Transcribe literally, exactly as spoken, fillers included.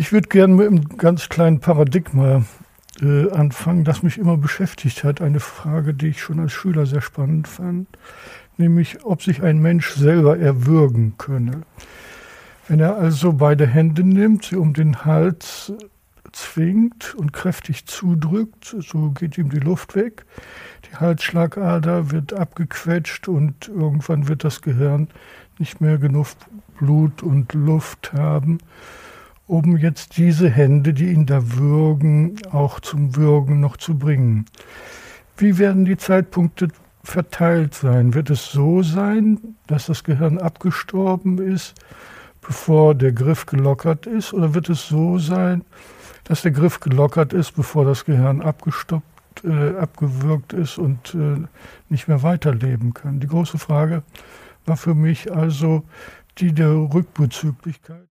Ich würde gerne mit einem ganz kleinen Paradigma äh, anfangen, das mich immer beschäftigt hat. Eine Frage, die ich schon als Schüler sehr spannend fand, nämlich ob sich ein Mensch selber erwürgen könne. Wenn er also beide Hände nimmt, sie um den Hals zwingt und kräftig zudrückt, so geht ihm die Luft weg. Die Halsschlagader wird abgequetscht und irgendwann wird das Gehirn nicht mehr genug Blut und Luft haben, um jetzt diese Hände, die ihn da würgen, auch zum Würgen noch zu bringen. Wie werden die Zeitpunkte verteilt sein? Wird es so sein, dass das Gehirn abgestorben ist, bevor der Griff gelockert ist? Oder wird es so sein, dass der Griff gelockert ist, bevor das Gehirn abgestoppt, äh, abgewürgt ist und äh, nicht mehr weiterleben kann? Die große Frage war für mich also die der Rückbezüglichkeit.